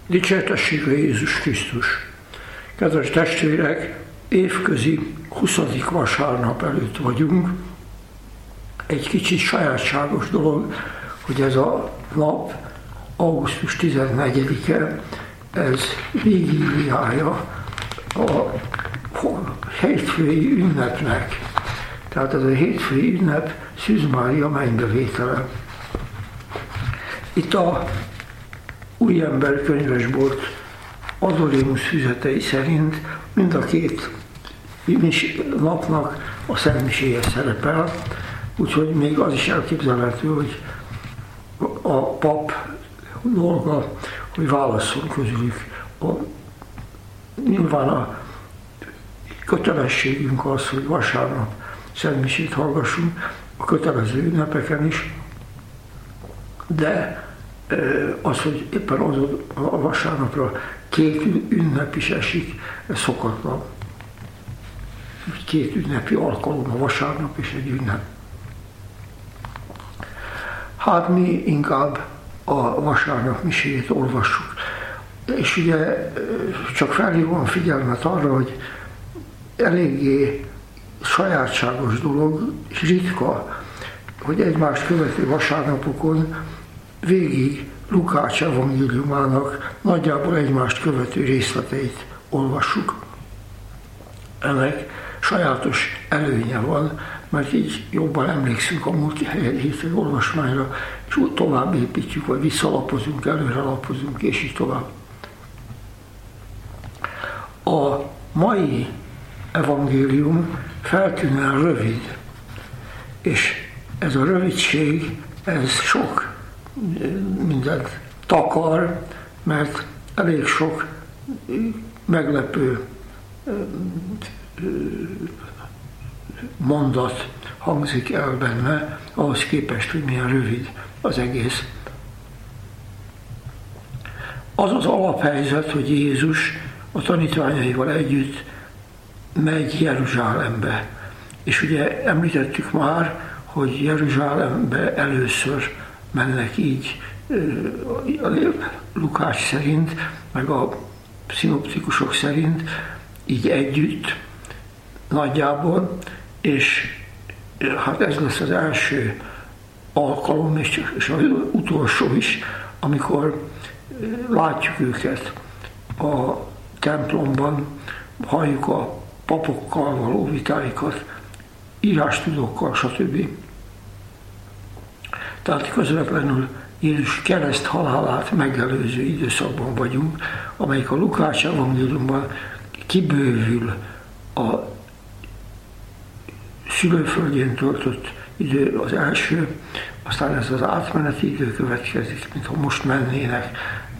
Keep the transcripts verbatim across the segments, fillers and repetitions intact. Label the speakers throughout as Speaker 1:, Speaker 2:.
Speaker 1: Dicsértessék a Jézus Krisztus! Kedves testvérek, évközi huszadik vasárnap előtt vagyunk. Egy kicsit sajátságos dolog, hogy ez a nap, augusztus tizennegyedike, ez vigíliája a hétfői ünnepnek. Tehát ez a hétfői ünnep Szűz Mária mennybevétele. Itt a Újember könyvesbolt Adolémus füzetei szerint mind a két napnak a szentmiséje szerepel, úgyhogy még az is elképzelhető, hogy a pap dolga, hogy válasszon közülük. A, nyilván a kötelességünk az, hogy vasárnap szentmisét hallgassunk, a kötelező ünnepeken is, de az, hogy éppen az a vasárnapra két ünnep is esik, ez szokatlan. Két ünnepi alkalom, a vasárnap és egy ünnep. Hát mi inkább a vasárnap miséjét olvassuk. És ugye csak felhívom a figyelmet arra, hogy eléggé sajátságos dolog, és ritka, hogy egymást követő vasárnapokon végig Lukács evangéliumának nagyjából egymást követő részleteit olvassuk. Ennek sajátos előnye van, mert így jobban emlékszünk a múlt hétfői olvasmányra, és úgy tovább építjük, vagy visszalapozunk, előre lapozunk, és így tovább. A mai evangélium feltűnően rövid, és ez a rövidség, ez sok mindent takar, mert elég sok meglepő mondat hangzik el benne, ahhoz képest, hogy milyen rövid az egész. Az az alaphelyzet, hogy Jézus a tanítványaival együtt megy Jeruzsálembe. És ugye említettük már, hogy Jeruzsálembe először mennek így a Lukács szerint, meg a szinoptikusok szerint, így együtt nagyjából, és hát ez lesz az első alkalom, és, és az utolsó is, amikor látjuk őket a templomban, halljuk a papokkal való vitáikat, írástudókkal, stb. Tehát közvetlenül Jézus kereszt halálát megelőző időszakban vagyunk, amelyik a Lukács evangéliumban kibővül a szülőföldjén töltött idő az első, aztán ez az átmeneti idő következik, mintha most mennének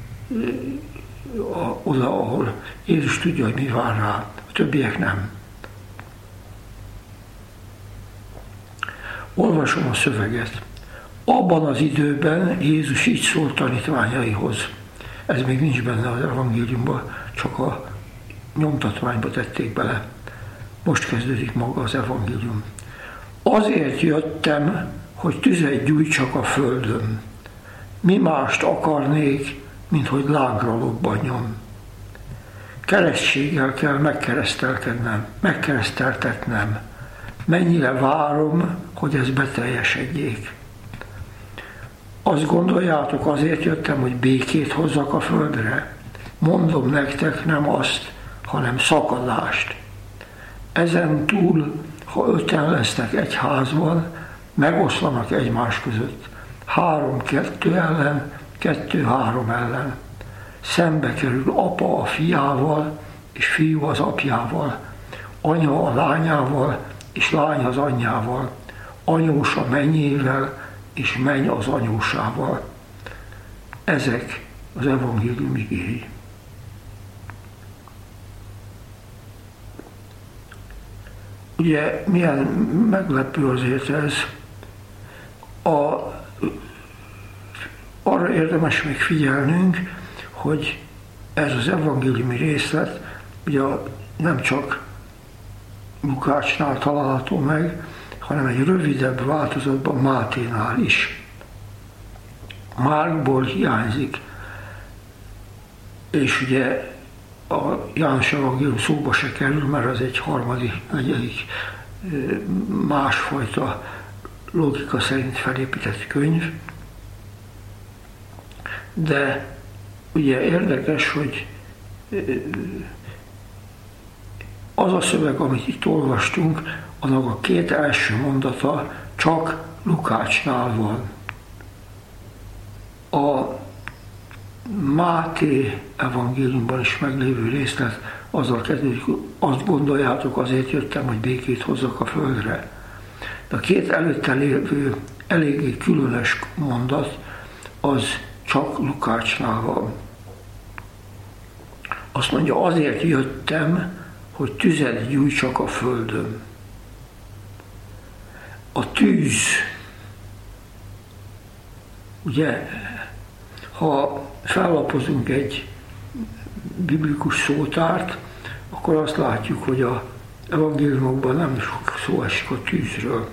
Speaker 1: oda, ahol Jézus tudja, hogy mi vár rá, a többiek nem. Olvasom a szöveget. Abban az időben Jézus így szólt tanítványaihoz. Ez még nincs benne az evangéliumban, csak a nyomtatványba tették bele. Most kezdődik maga az evangélium. Azért jöttem, hogy tüzet gyújtsak a földön. Mi mást akarnék, mint hogy lángra lobbanjon. Keresztséggel kell megkeresztelkednem, megkereszteltetnem. Mennyire várom, hogy ez beteljesedjék. Azt gondoljátok, azért jöttem, hogy békét hozzak a földre? Mondom nektek, nem azt, hanem szakadást. Ezen túl, ha öten lesznek egy házban, megoszlanak egymás között. Három-kettő ellen, kettő-három ellen. Szembe kerül apa a fiával, és fiú az apjával, anya a lányával, és lány az anyjával, anyós a mennyével, és menny az anyósával. Ezek az evangélium igéi. Ugye milyen meglepő azért ez. A, arra érdemes még figyelnünk, hogy ez az evangéliumi részlet ugye nem csak Lukácsnál található meg, hanem egy rövidebb változatban Máténál is. Márkból hiányzik. és ugye a János Evangélium szóba se kerül, mert az egy harmadik, negyedik másfajta logika szerint felépített könyv. De ugye érdekes, hogy az a szöveg, amit itt olvastunk, annak a két első mondata csak Lukácsnál van. A Máté evangéliumban is meglévő részlet azzal kezdődik, hogy azt gondoljátok, azért jöttem, hogy békét hozzak a földre. De a két előtte lévő eléggé különös mondat, az csak Lukácsnál van. Azt mondja, azért jöttem, hogy tüzet gyújtsak a földön. A tűz, ugye, ha fellapozunk egy biblikus szótárt, akkor azt látjuk, hogy az evangéliumokban nem sok szó esik a tűzről.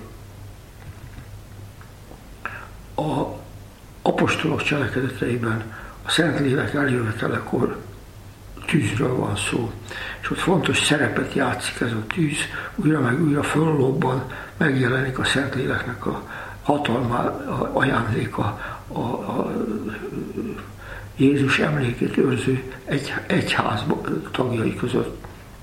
Speaker 1: A apostolok cselekedeteiben a Szentlélek eljövetelekor tűzről van szó, és ott fontos szerepet játszik ez a tűz, újra meg újra föllobban megjelenik a Szentléleknek a hatalma, a ajándéka, a, a Jézus emlékét őrző egy, egyház tagjai között.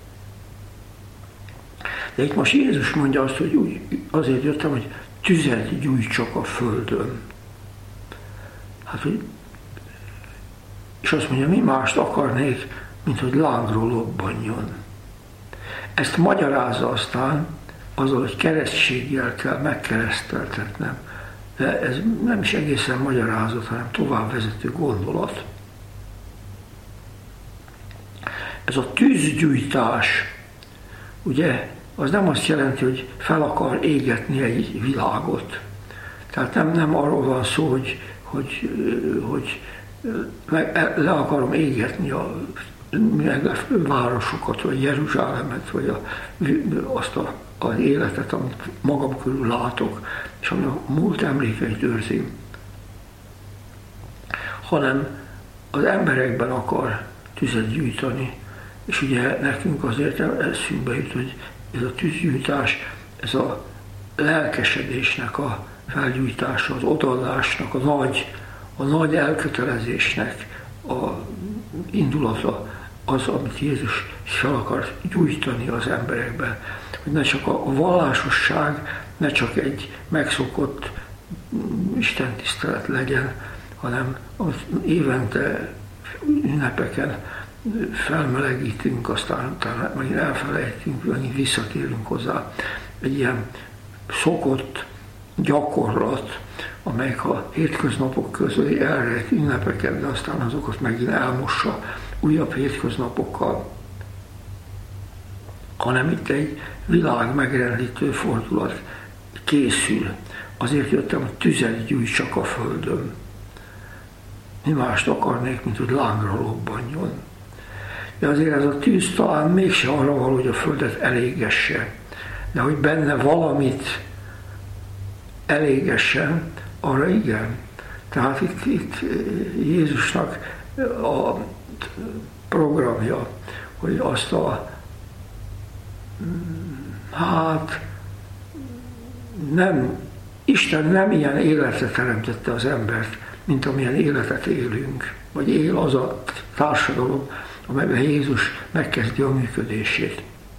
Speaker 1: De itt most Jézus mondja azt, hogy úgy, azért jöttem, hogy tüzet gyújtsak a földön. Hát, hogy, és azt mondja, mi mást akarnék, mint hogy lángról lobbanjon. Ezt magyarázza aztán azzal, hogy keresztséggel kell megkereszteltetnem. De ez nem is egészen magyarázat, hanem továbbvezető gondolat. Ez a tűzgyújtás, ugye, az nem azt jelenti, hogy fel akar égetni egy világot. Tehát nem, nem arról van szó, hogy, hogy, hogy le akarom égetni a városokat, vagy Jeruzsálemet, vagy a, azt a, az életet, amit magam körül látok, és ami a múlt emlékeit őrzi, hanem az emberekben akar tüzet gyújtani. És ugye nekünk azért eszünkbe jut, hogy ez a tűzgyújtás, ez a lelkesedésnek a felgyújtása, az odaadásnak, a nagy, a nagy elkötelezésnek a indulata, az, amit Jézus fel akar gyújtani az emberekben. Hogy ne csak a vallásosság, ne csak egy megszokott istentisztelet legyen, hanem az évente ünnepeken felmelegítünk, aztán utána megint elfelejtünk, megint visszatérünk hozzá. Egy ilyen szokott gyakorlat, amelyik a hétköznapok közöli elrejt ünnepeket, de aztán azokat megint elmossa újabb hétköznapokkal, hanem itt egy világ megrendítő fordulat készül. Azért jöttem, hogy tüzet gyújtsak a földön. Mi mást akarnék, mint hogy lángra lobbanjon. De azért ez a tűz talán mégse arra való, hogy a földet elégesse, de hogy benne valamit elégessen, arra igen. Tehát itt, itt Jézusnak a programja, hogy azt a hát nem, Isten nem ilyen életre teremtette az embert, mint amilyen életet élünk, vagy él az a társadalom, amelyben Jézus megkezdi a működését.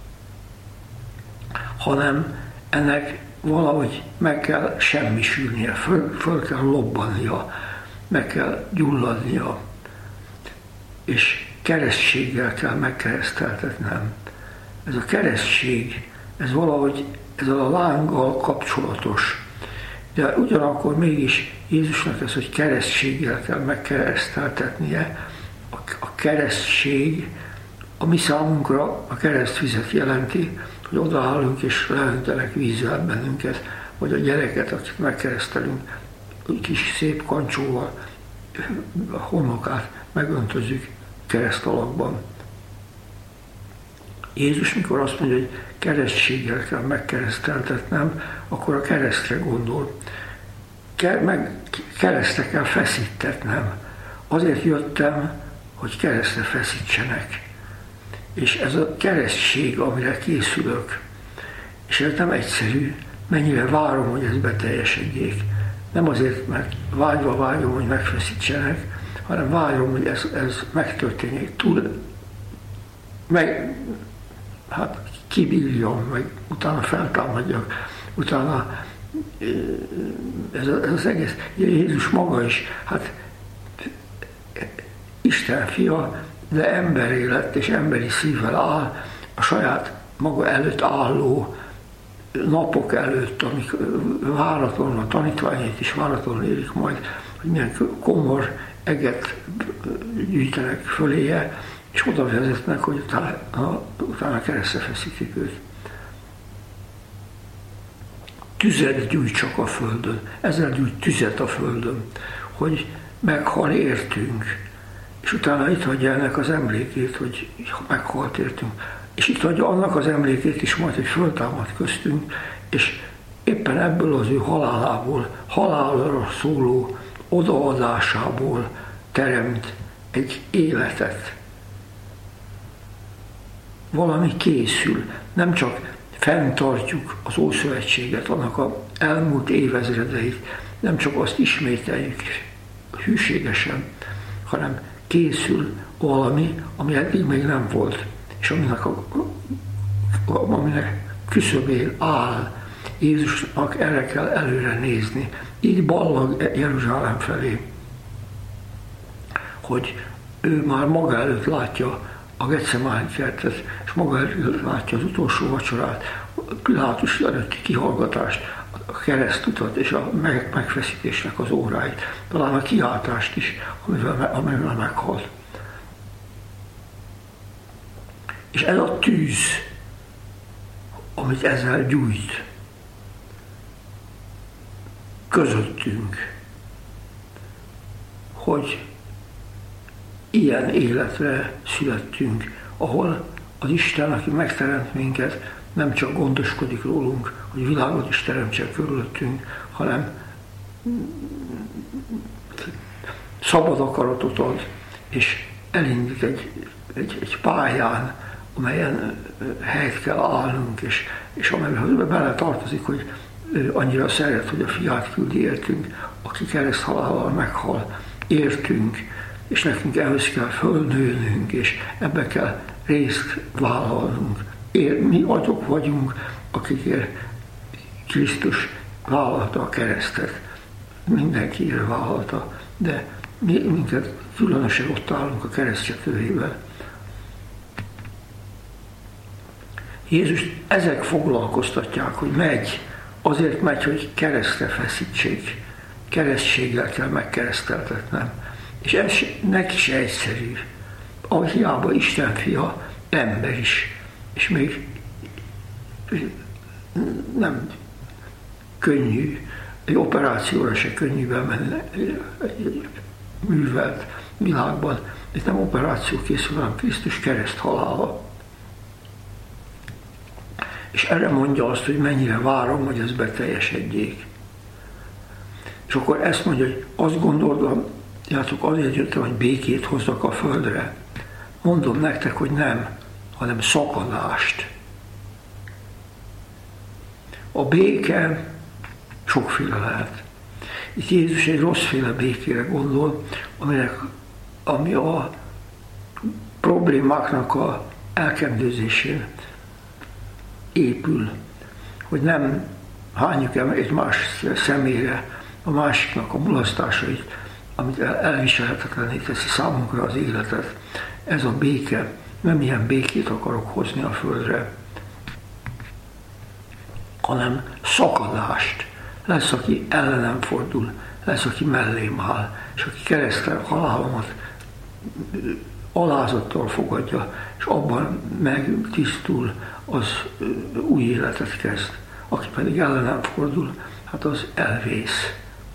Speaker 1: Hanem ennek valahogy meg kell semmisülnie, föl, föl kell lobbannia, meg kell gyulladnia, és keresztséggel kell megkereszteltetnem. Ez a keresztség, ez valahogy ezzel a lánggal kapcsolatos. De ugyanakkor mégis Jézusnak ez, hogy keresztséggel kell megkereszteltetnie. A keresztség, a mi számunkra a keresztvizet jelenti, hogy odaállunk és leöntenek vízzel bennünket, vagy a gyereket, akit megkeresztelünk, kis szép kancsóval a homlokát megöntözzük kereszt alakban. Jézus, mikor azt mondja, hogy keresztséggel kell megkereszteltetnem, akkor a keresztre gondol. Meg keresztre kell feszítetnem. Azért jöttem, hogy keresztre feszítsenek. És ez a keresztség, amire készülök, és ez nem egyszerű, mennyire várom, hogy ez beteljesedjék. Nem azért, mert vágyva vágyom, hogy megfeszítsenek, hanem vágyom, hogy ez, ez megtörténjék. Túl, meg, hát kibírjam, meg utána feltámadjak, utána ez, ez az egész, Jézus maga is, hát Isten fia, de emberi lett, és emberi szívvel áll, a saját maga előtt álló napok előtt, amik váratlanul, a tanítványait is váratlanul érik majd, hogy milyen komor eget gyűjtenek föléje, és oda vezetnek, hogy utána, utána keresztre feszítik őt. Tüzet gyújtsak a földön, ezzel gyújt tüzet a földön, hogy meghal értünk, és utána itt hagyja ennek az emlékét, hogy meghalt értünk, és itt hagyja annak az emlékét is majd, hogy föltámad köztünk, és éppen ebből az ő halálából, halálra szóló odaadásából teremt egy életet. Valami készül, nem csak fenntartjuk az Ószövetséget, annak az elmúlt évezredeit, nem csak azt ismételjük hűségesen, hanem készül valami, ami eddig még nem volt, és aminek, a, aminek küszöbén áll. Jézusnak erre kell előre nézni. Így ballag Jeruzsálem felé, hogy ő már maga előtt látja a Getsemáni kertet, és maga előtt látja az utolsó vacsorát, a Pilátus előtti kihallgatást, a keresztutat és a megfeszítésnek az óráit, talán a kiáltást is, amivel, amivel meghalt. És ez a tűz, amit ezzel gyújt közöttünk, hogy ilyen életre születtünk, ahol az Isten, aki megteremt minket, nem csak gondoskodik rólunk, hogy világot is teremtsen körülöttünk, hanem szabad akaratot ad, és elindít egy, egy, egy pályán, amelyen helyt kell állnunk, és, és amelyben bele tartozik, hogy annyira szeret, hogy a fiát küldi értünk, aki kereszthalállal meghal, értünk, és nekünk ehhez kell fölnőnünk, és ebbe kell részt vállalnunk. Ér, mi azok vagyunk, akikért Krisztus vállalta a keresztet. Mindenkiért vállalta, de mi, minket különösen ott állunk a keresztcsetőjével. Jézus ezek foglalkoztatják, hogy megy, azért megy, hogy keresztre feszítsék. Keresztséggel kell megkereszteltetnem. És ez neki se egyszerű. A hiába Isten fia, ember is. És még nem könnyű, egy operációra se könnyű bemenni egy művelt világban. Itt nem operáció készül, hanem Krisztus kereszt halála. És erre mondja azt, hogy mennyire várom, hogy ez beteljesedjék. És akkor ezt mondja, hogy azt gondoltam, játok, azért jöttem, hogy békét hozzak a földre. Mondom nektek, hogy nem, hanem szakadást. A béke sokféle lehet. Itt Jézus egy rosszféle békére gondol, aminek, ami a problémáknak a elkendőzésén épül, hogy nem hányjuk el egymás szemére a másiknak a mulasztásait, amit elviselhetetlenné teszi számunkra az életet. Ez a béke, nem ilyen békét akarok hozni a földre, hanem szakadást. Lesz, aki ellenem fordul, lesz, aki mellém áll, és aki keresztre halálomat alázattal fogadja, és abban megtisztul, az új életet kezd. Aki pedig ellenem fordul, hát az elvész.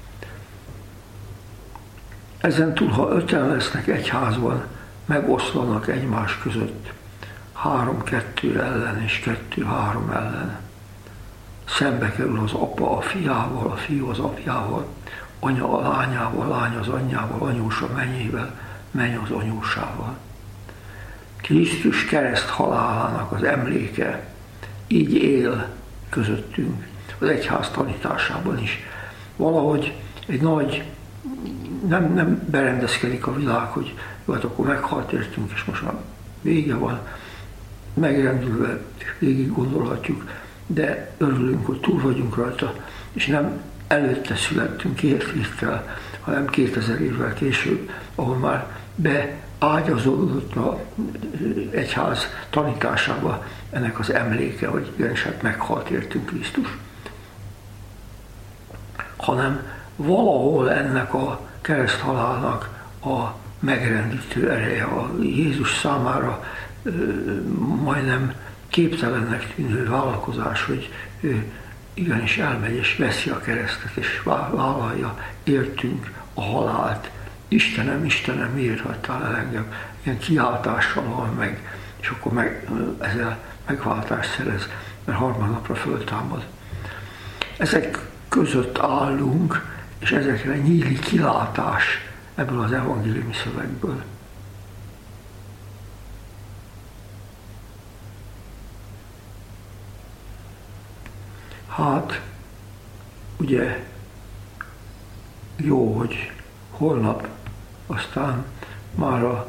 Speaker 1: Ezen túl, ha öten lesznek egy házban, megoszlanak egymás között. Három-kettő ellen és kettő-három ellen. Szembe kerül az apa a fiával, a fiú az apjával, anya a lányával, lány az anyjával, anyós a mennyével, menj az anyósával. Krisztus kereszt halálának az emléke így él közöttünk, az egyház tanításában is. Valahogy egy nagy, nem, nem berendezkedik a világ, hogy jó, hát akkor meghalt értünk, és most már vége van, megrendülve végig gondolhatjuk, de örülünk, hogy túl vagyunk rajta, és nem előtte születtünk értékkel, hanem kétezer évvel később, ahol már beágyazódott az egyház tanításába ennek az emléke, hogy igenis hát meghalt értünk Krisztus. Hanem valahol ennek a kereszthalálnak a megrendítő ereje, a Jézus számára ö, majdnem képtelennek tűnő vállalkozás, hogy ő igenis elmegy és veszi a keresztet és vállalja értünk a halált. Istenem, Istenem, miért hagytál el engem? Ilyen kiáltással hal meg, és akkor meg, ezzel megváltást szerez, mert harmadnapra föltámad. Ezek között állunk, és ezekre nyílik kilátás ebből az evangéliumi szövegből. Hát, ugye jó, hogy holnap aztán már a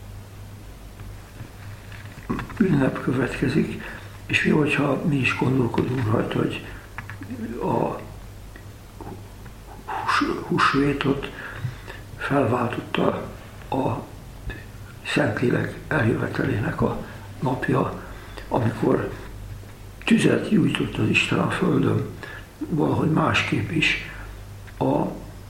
Speaker 1: ünnep következik, és jó, hogyha mi is gondolkodunk rajta, hogy a húsvétot felváltotta a Szentlélek eljövetelének a napja, amikor tüzet gyújtott az Isten a földön, valahogy másképp is a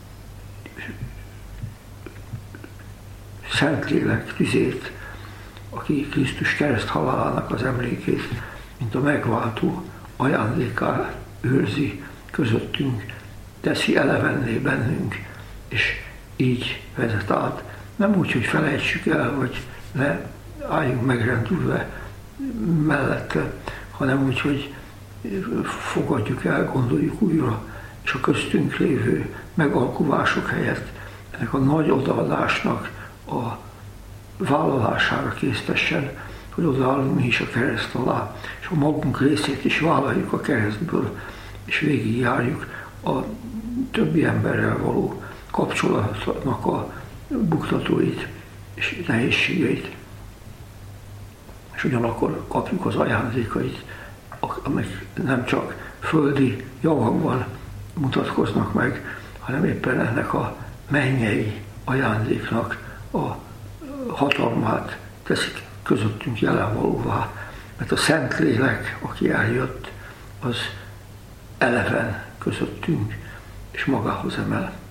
Speaker 1: Szentlélek tüzét, aki Krisztus kereszt halálának az emlékét, mint a megváltó ajándékát őrzi közöttünk, teszi elevenné bennünk, és így vezet át. Nem úgy, hogy felejtsük el, vagy ne álljunk megrendülve mellette, hanem úgy, hogy fogadjuk el, gondoljuk újra, és a köztünk lévő megalkuvások helyett ennek a nagy odaadásnak a vállalására késztessen, hogy odaállunk mi is a kereszt alá, és a magunk részét is vállaljuk a keresztből, és végigjárjuk a többi emberrel való kapcsolatnak a buktatóit és nehézségeit. És ugyanakkor kapjuk az ajándékait, amik nem csak földi javakban mutatkoznak meg, hanem éppen ennek a mennyei ajándéknak a hatalmát teszik közöttünk jelenvalóvá. Mert a Szentlélek, aki eljött, az eleven közöttünk, és magához emel.